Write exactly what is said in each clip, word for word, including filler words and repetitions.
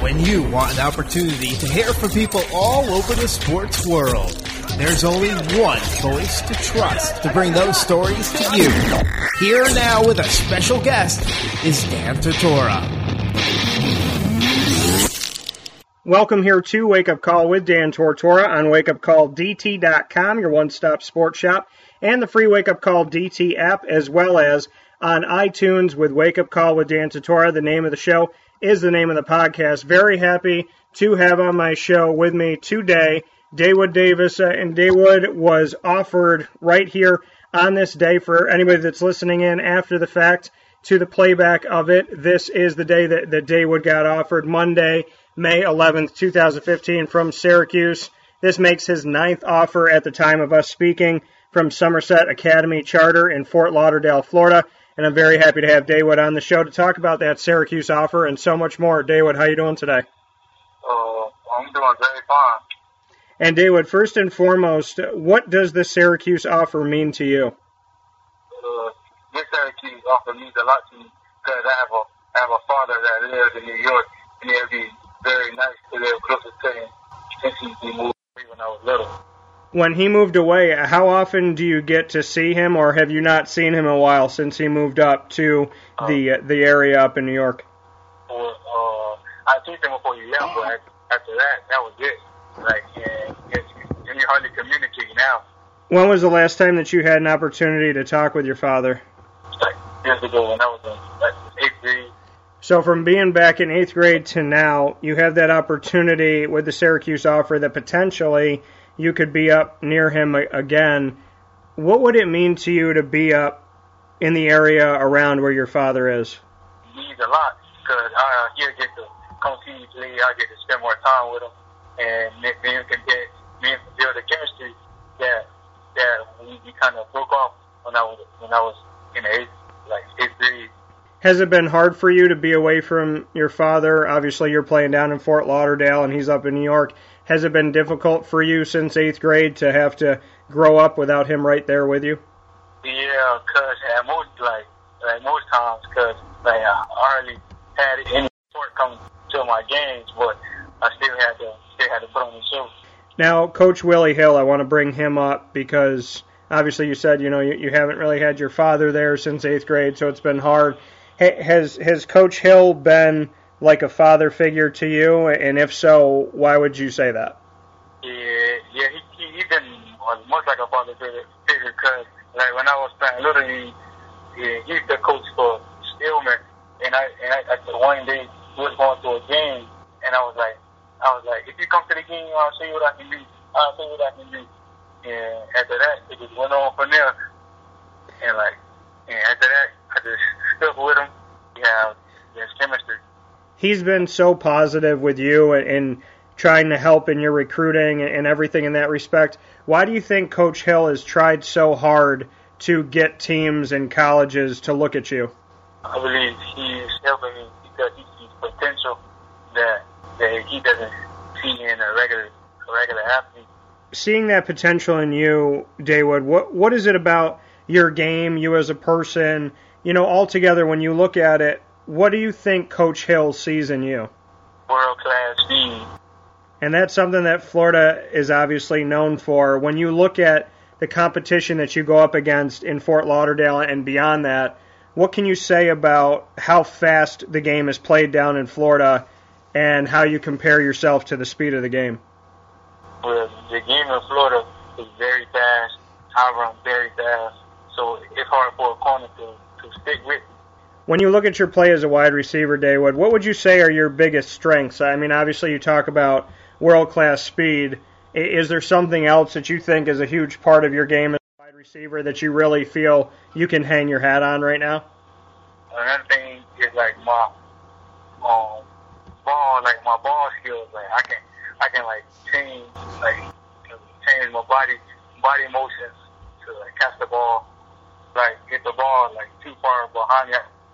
When you want an opportunity to hear from people all over the sports world, there's only one voice to trust to bring those stories to you. Here now with a special guest is Dan Tortora. Welcome here to Wake Up Call with Dan Tortora on wake up call d t dot com, your one-stop sports shop, and the free Wake Up Call D T app, as well as on iTunes with Wake Up Call with Dan Tortora. The name of the show is the name of the podcast. Very happy to have on my show with me today Daewood Davis, uh, and Daewood was offered right here on this day for anybody that's listening in after the fact to the playback of it. This is the day that, that Daewood got offered, Monday, May eleventh, twenty fifteen, from Syracuse. This makes his ninth offer at the time of us speaking from Somerset Academy Charter in Fort Lauderdale, Florida. And I'm very happy to have Daewood on the show to talk about that Syracuse offer and so much more. Daewood, how you doing today? Uh, I'm doing very fine. And Daewood, first and foremost, what does the Syracuse offer mean to you? Uh, this Syracuse offer means a lot to me because I have a I have a father that lives in New York, and it would be very nice to live closer to him since he moved away when I was little. When he moved away, how often do you get to see him, or have you not seen him in a while since he moved up to um, the the area up in New York? Well, uh, I seen him before you left, but after that, that was it. Like, and, and we hardly communicate now. When was the last time that you had an opportunity to talk with your father? Like years ago when I was in like, eighth grade. So from being back in eighth grade to now, you have that opportunity with the Syracuse offer that potentially you could be up near him again. What would it mean to you to be up in the area around where your father is? It means a lot because I here get to come see you play. I get to spend more time with him, and then we can get me and build the chemistry that that we, we kind of broke off when I was when I was in the eighth like eighth grade. Has it been hard for you to be away from your father? Obviously, you're playing down in Fort Lauderdale, and he's up in New York. Has it been difficult for you since eighth grade to have to grow up without him right there with you? Yeah, because at most, like, like most times, because like, I hardly had any support come to my games, but I still had to still had to put on the show. Now, Coach Willie Hill, I want to bring him up because obviously you said, you know, you, you haven't really had your father there since eighth grade, so it's been hard. Has has Coach Hill been like a father figure to you? And if so, why would you say that? Yeah, yeah, he he, he been much like a father figure because like when I was playing Little League, yeah, he's the coach for Stillman, and I and I, I one day we was going to a game, and I was like, I was like, if you come to the game, I'll show you what I can do. I'll show you what I can do. And after that, it just went on from there, and like, and after that, I just stuck with him. We have this chemistry. He's been so positive with you and, and trying to help in your recruiting and everything in that respect. Why do you think Coach Hill has tried so hard to get teams and colleges to look at you? I believe he's helping me because he sees potential that, that he doesn't see in a regular a regular athlete. Seeing that potential in you, Daewood, what what is it about your game, you as a person, you know, altogether when you look at it, what do you think Coach Hill sees in you? World-class speed. And that's something that Florida is obviously known for. When you look at the competition that you go up against in Fort Lauderdale and beyond that, what can you say about how fast the game is played down in Florida and how you compare yourself to the speed of the game? Well, the game in Florida is very fast. I run very fast. So it's hard for a corner to, to stick with me. When you look at your play as a wide receiver, Daewood, what would you say are your biggest strengths? I mean, obviously you talk about world-class speed. Is there something else that you think is a huge part of your game as a wide receiver that you really feel you can hang your hat on right now? Another thing is like my um, ball, like my ball skills. Like I can, I can like change, like change my body, body motions to like catch the ball, like get the ball like too far behind me.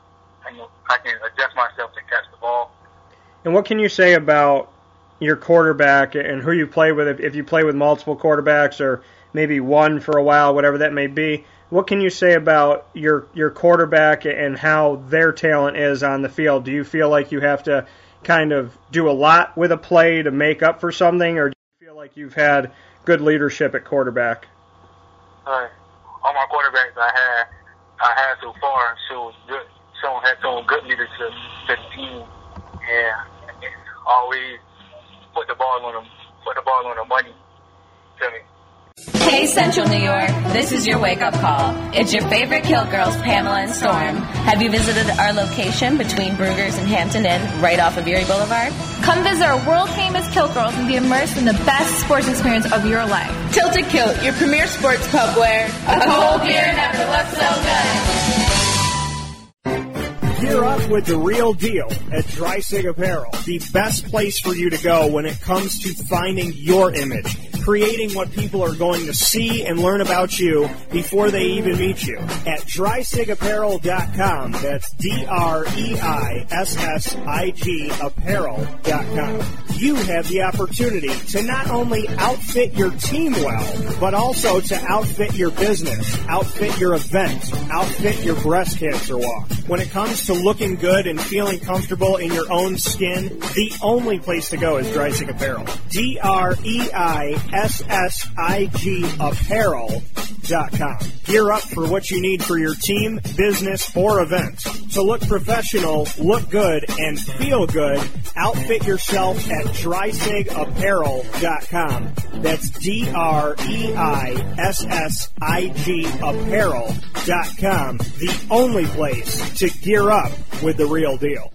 I can adjust myself to catch the ball. And what can you say about your quarterback and who you play with? If you play with multiple quarterbacks or maybe one for a while, whatever that may be, what can you say about your your quarterback and how their talent is on the field? Do you feel like you have to kind of do a lot with a play to make up for something, or do you feel like you've had good leadership at quarterback? Uh, all my quarterbacks I had, I had so far showed good, shown had shown good leadership to the team, and, and always put the ball on them, put the ball on the money to me. Hey, Central New York, this is your wake-up call. It's your favorite Kill Girls, Pamela and Storm. Have you visited our location between Brugger's and Hampton Inn, right off of Erie Boulevard? Come visit our world-famous Kill Girls and be immersed in the best sports experience of your life. Tilted Kilt, your premier sports pub where a cold beer never looks so good. Gear up with the real deal at Dreisig Apparel, the best place for you to go when it comes to finding your image, creating what people are going to see and learn about you before they even meet you. At dreisig apparel dot com, that's D R E I S S I G apparel dot com. You have the opportunity to not only outfit your team well, but also to outfit your business, outfit your event, outfit your breast cancer walk. When it comes to looking good and feeling comfortable in your own skin, the only place to go is Dreisig Apparel. D R E I S S I G apparel dot com. Gear up for what you need for your team, business, or event. To look professional, look good, and feel good, outfit yourself at dreisig apparel dot com. That's D R E I S S I G apparel dot com. The only place to gear up with the real deal.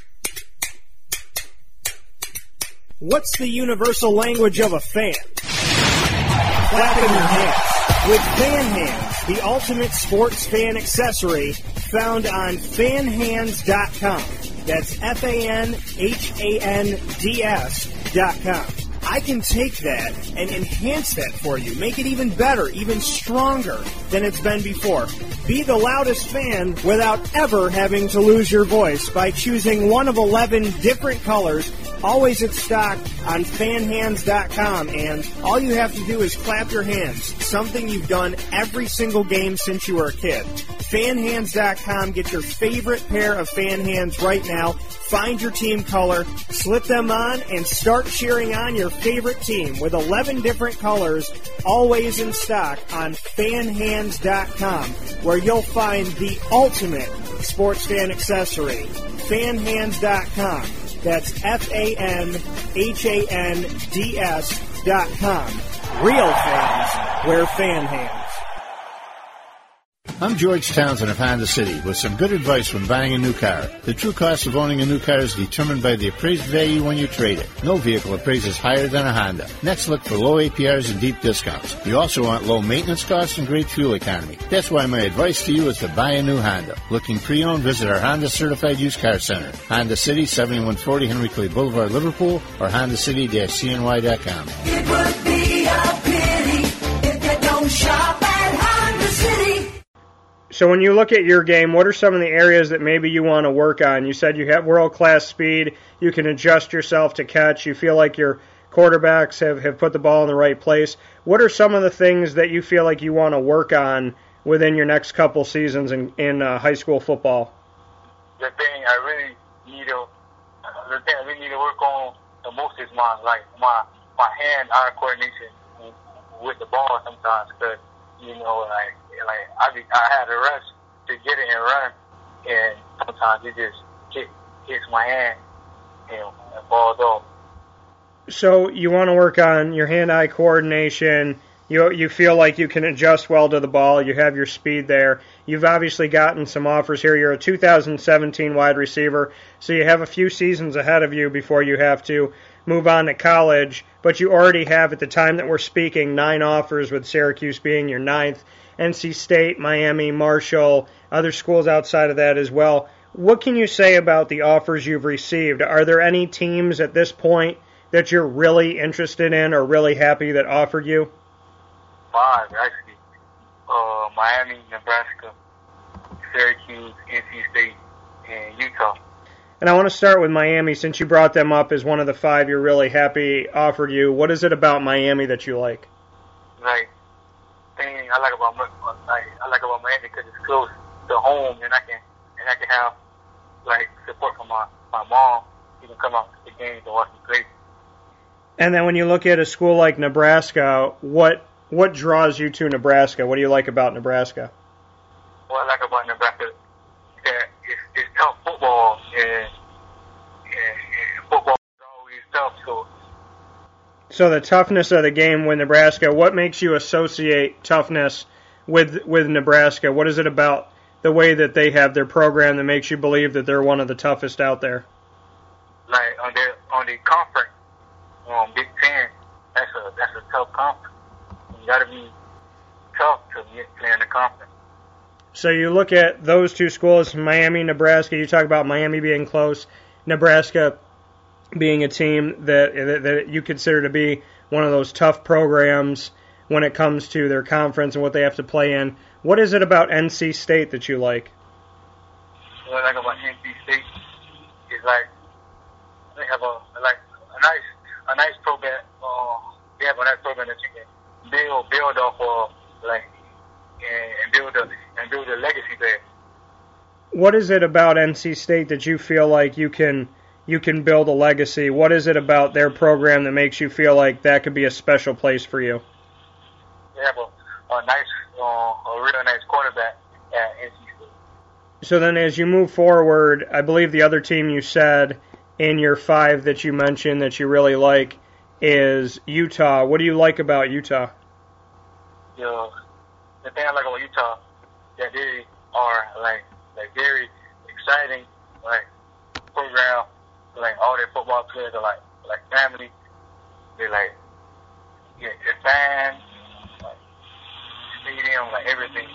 What's the universal language of a fan? Clapping your hands. With Fan Hands, the ultimate sports fan accessory, found on fan hands dot com. That's F A N H A N D S dot com. I can take that and enhance that for you, make it even better, even stronger than it's been before. Be the loudest fan without ever having to lose your voice by choosing one of eleven different colors, always in stock on fan hands dot com, and all you have to do is clap your hands, something you've done every single game since you were a kid. fan hands dot com, get your favorite pair of fan hands right now, find your team color, slip them on, and start cheering on your favorite team with eleven different colors, always in stock on fan hands dot com, where you'll find the ultimate sports fan accessory. fan hands dot com. That's F A N H A N D S dot com. Real fans wear fan hands. I'm George Townsend of Honda City with some good advice when buying a new car. The true cost of owning a new car is determined by the appraised value when you trade it. No vehicle appraises higher than a Honda. Next, look for low A P Rs and deep discounts. You also want low maintenance costs and great fuel economy. That's why my advice to you is to buy a new Honda. Looking pre-owned, visit our Honda Certified Used Car Center. Honda City, seventy-one forty Henry Clay Boulevard, Liverpool, or honda city dash c n y dot com. It would be a pity if you don't shop at Honda City. So when you look at your game, what are some of the areas that maybe you want to work on? You said you have world-class speed. You can adjust yourself to catch. You feel like your quarterbacks have, have put the ball in the right place. What are some of the things that you feel like you want to work on within your next couple seasons in, in uh, high school football? The thing I really need to, the thing I really need to work on the most is my like my my hand-eye coordination with the ball sometimes, because you know like. Like I, be, I had to rush to get it and run, and sometimes it just hit, hits my hand and, and falls off. So you want to work on your hand-eye coordination. You you feel like you can adjust well to the ball. You have your speed there. You've obviously gotten some offers here. You're a two thousand seventeen wide receiver, so you have a few seasons ahead of you before you have to move on to college. But you already have, at the time that we're speaking, nine offers, with Syracuse being your ninth. N C State, Miami, Marshall, other schools outside of that as well. What can you say about the offers you've received? Are there any teams at this point that you're really interested in or really happy that offered you? Five, actually. Uh, Miami, Nebraska, Syracuse, N C State, and Utah. And I want to start with Miami, since you brought them up as one of the five you're really happy offered you. What is it about Miami that you like? Like, thing I like about like I like about Miami because it's close to home, and I can and I can have like support from my my mom he can come out to the games and watch me play. And then when you look at a school like Nebraska, what what draws you to Nebraska? What do you like about Nebraska? What I like about Nebraska is that it's, it's tough football, and, and, and football is always tough. So, so the toughness of the game with Nebraska, what makes you associate toughness with with Nebraska? What is it about the way that they have their program that makes you believe that they're one of the toughest out there? Like on their on the conference, um, Big Ten, that's a that's a tough conference. You got to be tough to get play in the conference. So you look at those two schools, Miami, Nebraska. You talk about Miami being close, Nebraska being a team that that, that you consider to be one of those tough programs when it comes to their conference and what they have to play in. What is it about N C State that you like? What I like about N C State is like they have a like a nice a nice program. Uh, they have a nice program that you can build build off of, like and, and build a and build a legacy there. What is it about N C State that you feel like you can you can build a legacy? What is it about their program that makes you feel like that could be a special place for you? They have a, a nice, uh, a real nice quarterback at N C State. So then as you move forward, I believe the other team you said in your five that you mentioned that you really like is Utah. What do you like about Utah? You know, the thing I like about Utah, that they are like like very exciting, like program. Like all their football players are like like family. They like yeah, their fans, like stadium, like everything.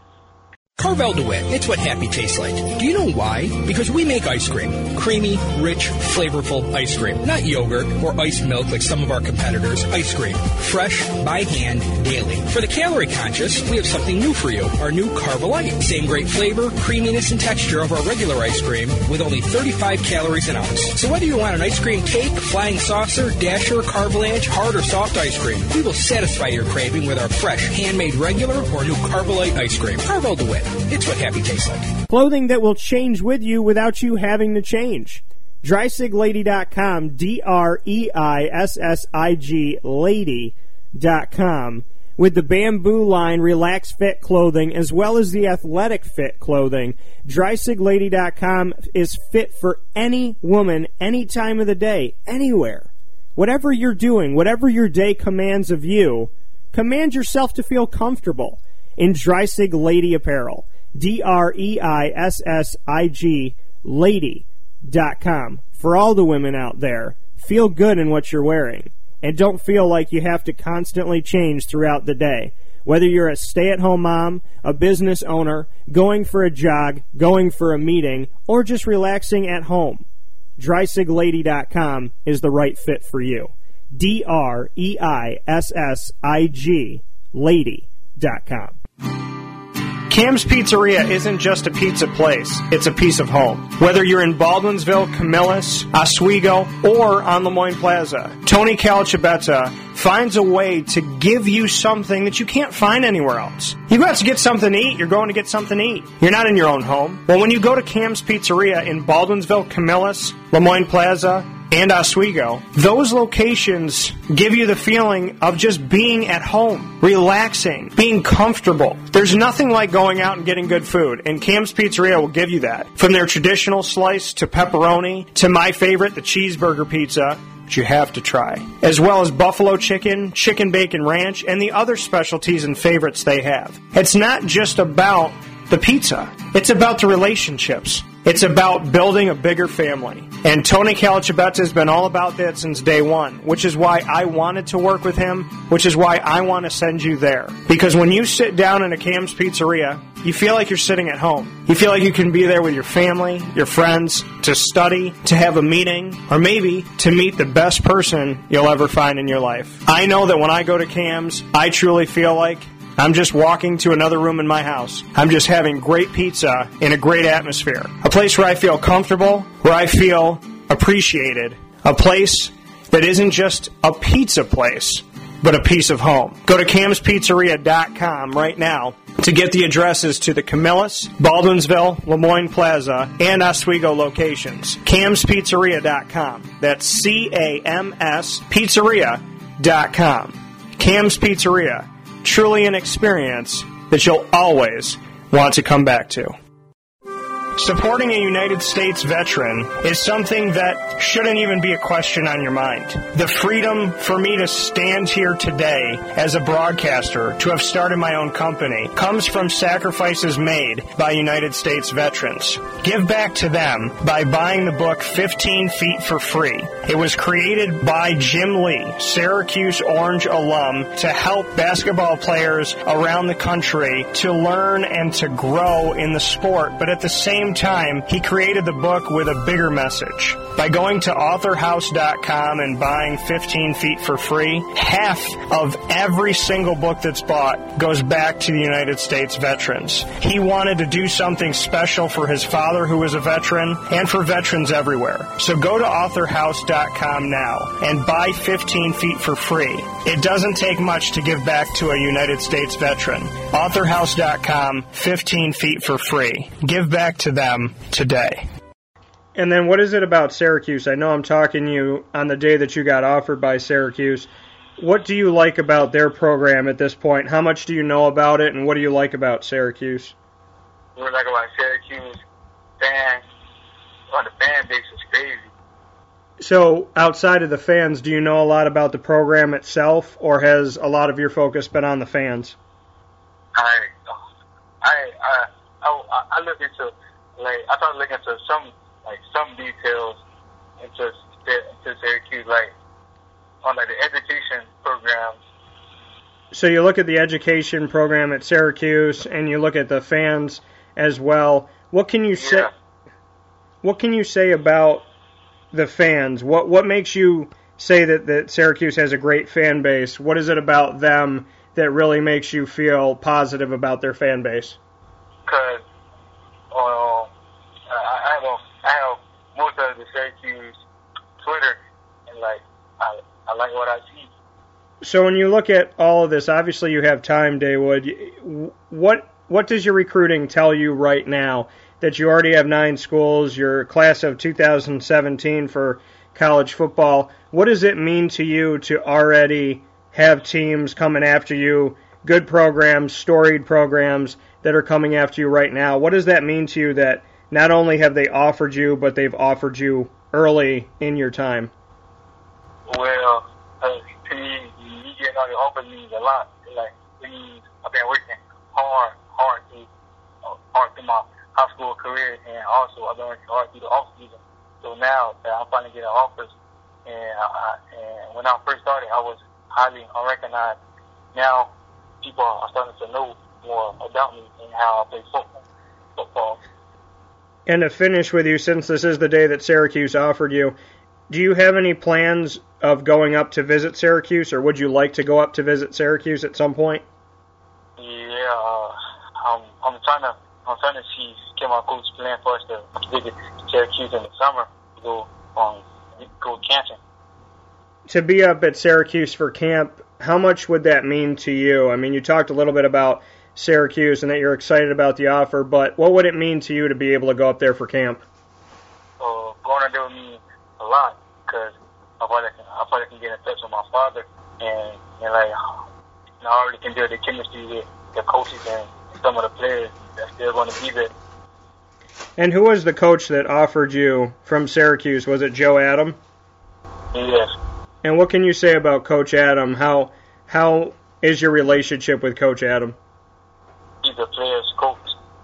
Carvel DeWitt, it's what happy tastes like. Do you know why? Because we make ice cream. Creamy, rich, flavorful ice cream. Not yogurt or iced milk like some of our competitors. Ice cream. Fresh, by hand, daily. For the calorie conscious, we have something new for you. Our new Carvelite. Same great flavor, creaminess, and texture of our regular ice cream with only thirty-five calories an ounce. So whether you want an ice cream cake, flying saucer, dasher, carvalanche, hard or soft ice cream, we will satisfy your craving with our fresh, handmade regular or new Carvelite ice cream. Carvel DeWitt. It's what happy tastes like. Clothing that will change with you without you having to change. dry sig lady dot com, D R E I S S I G, lady dot com. With the Bamboo line Relax Fit clothing as well as the Athletic Fit clothing, dry sig lady dot com is fit for any woman, any time of the day, anywhere. Whatever you're doing, whatever your day commands of you, command yourself to feel comfortable in Dreisig Lady Apparel. D R E I S S I G, lady dot com. For all the women out there, feel good in what you're wearing. And don't feel like you have to constantly change throughout the day. Whether you're a stay-at-home mom, a business owner, going for a jog, going for a meeting, or just relaxing at home, Dreisig Lady dot com is the right fit for you. D R E I S S I G, lady dot com. Cam's Pizzeria isn't just a pizza place, it's a piece of home. Whether you're in Baldwinsville, Camillus, Oswego, or on Lemoyne Plaza, Tony Calciabetta finds a way to give you something that you can't find anywhere else. You go out to get something to eat, you're going to get something to eat. You're not in your own home. Well, when you go to Cam's Pizzeria in Baldwinsville, Camillus, Lemoyne Plaza, and Oswego, those locations give you the feeling of just being at home, relaxing, being comfortable. There's nothing like going out and getting good food, and Cam's Pizzeria will give you that. From their traditional slice to pepperoni to my favorite, the cheeseburger pizza, which you have to try, as well as buffalo chicken, chicken bacon ranch, and the other specialties and favorites they have. It's not just about the pizza. It's about the relationships. It's about building a bigger family. And Tony Calciabetta has been all about that since day one, which is why I wanted to work with him, which is why I want to send you there. Because when you sit down in a Cam's Pizzeria, you feel like you're sitting at home. You feel like you can be there with your family, your friends, to study, to have a meeting, or maybe to meet the best person you'll ever find in your life. I know that when I go to Cam's, I truly feel like I'm just walking to another room in my house. I'm just having great pizza in a great atmosphere. A place where I feel comfortable, where I feel appreciated. A place that isn't just a pizza place, but a piece of home. Go to Cam's Pizzeria dot com right now to get the addresses to the Camillus, Baldwinsville, Lemoyne Plaza, and Oswego locations. Cam's Pizzeria dot com. That's C A M S Pizzeria dot com. Cam's Pizzeria. Truly an experience that you'll always want to come back to. Supporting a United States veteran is something that shouldn't even be a question on your mind. The freedom for me to stand here today as a broadcaster, to have started my own company, comes from sacrifices made by United States veterans. Give back to them by buying the book fifteen feet for free. It was created by Jim Lee, Syracuse Orange alum, to help basketball players around the country to learn and to grow in the sport, but at the same time, he created the book with a bigger message. By going to author house dot com and buying fifteen feet for free, half of every single book that's bought goes back to the United States veterans. He wanted to do something special for his father, who was a veteran, and for veterans everywhere. So go to author house dot com now and buy fifteen feet for free. It doesn't take much to give back to a United States veteran. author house dot com, fifteen feet for free. Give back to them today. And then what is it about Syracuse? I know I'm talking to you on the day that you got offered by Syracuse. What do you like about their program at this point? How much do you know about it, and what do you like about Syracuse? What I like about Syracuse, fans, oh, the fan base is crazy. So outside of the fans, do you know a lot about the program itself, or has a lot of your focus been on the fans? I, I, I, I, I look into, like, I started looking into some, like, some details into, into Syracuse, like, on, like, the education programs. So you look at the education program at Syracuse, and you look at the fans as well. What can you say? Yeah. What can you say about the fans? What what makes you say that, that Syracuse has a great fan base? What is it about them that really makes you feel positive about their fan base? Because uh, I have a, I have most of the Syracuse Twitter, and like I I like what I see. So when you look at all of this, obviously you have time, Dawood. What what does your recruiting tell you right now? That you already have nine schools, your class of two thousand seventeen for college football. What does it mean to you to already have teams coming after you, good programs, storied programs that are coming after you right now? What does that mean to you that not only have they offered you, but they've offered you early in your time? Well, uh, to me, me getting all the offers means a lot. Like, it means I've been working hard, hard to, uh, hard through my high school career, and also I've been working hard through the off season. So now that I'm finally getting offers, and, I, and when I first started, I was highly unrecognized. Now people are starting to know more about me and how I play football. football. And to finish with you, since this is the day that Syracuse offered you, do you have any plans of going up to visit Syracuse, or would you like to go up to visit Syracuse at some point? Yeah, uh, I'm, I'm trying to I'm trying to see get my coach plan for us to visit Syracuse in the summer to go um go camping. To be up at Syracuse for camp, how much would that mean to you? I mean, you talked a little bit about Syracuse and that you're excited about the offer, but what would it mean to you to be able to go up there for camp? Uh, going up there would mean a lot, because I probably can, I probably can get in touch with my father, and, and like, and I already can build the chemistry with the coaches and some of the players that's still going to be there. And who was the coach that offered you from Syracuse? Was it Joe Adam? Yes. And what can you say about Coach Adam? How how is your relationship with Coach Adam? He's a player's coach.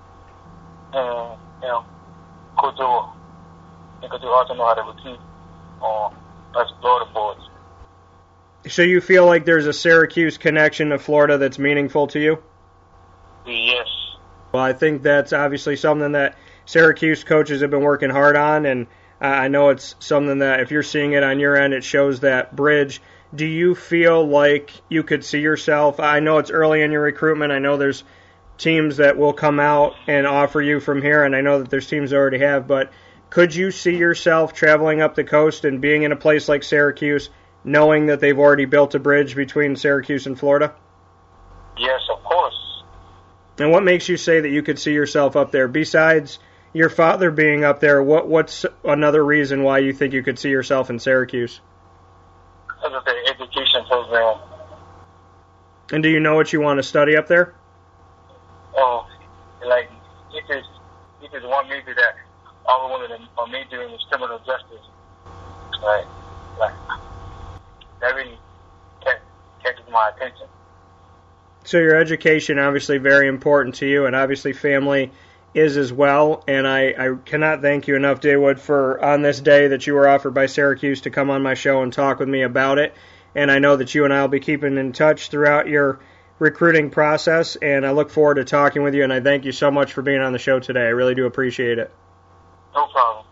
And, you know, Coach Joe, and Coach Joe also know how to recruit on us Florida boys. So you feel like there's a Syracuse connection to Florida that's meaningful to you? Yes. Well, I think that's obviously something that Syracuse coaches have been working hard on, and I know it's something that if you're seeing it on your end, it shows that bridge. Do you feel like you could see yourself? I know it's early in your recruitment. I know there's teams that will come out and offer you from here, and I know that there's teams that already have, but could you see yourself traveling up the coast and being in a place like Syracuse, knowing that they've already built a bridge between Syracuse and Florida? Yes, of course. And what makes you say that you could see yourself up there? Besides your father being up there, what what's another reason why you think you could see yourself in Syracuse? Because of the education program. And do you know what you want to study up there? Oh, like, it is, it is one major that all I wanted to major in is criminal justice. Right? Like, that really catch, catches my attention. So your education obviously very important to you, and obviously family is as well. And I, I cannot thank you enough, Dawood, for on this day that you were offered by Syracuse to come on my show and talk with me about it. And I know that you and I will be keeping in touch throughout your recruiting process, and I look forward to talking with you, and I thank you so much for being on the show today. I really do appreciate it. No problem.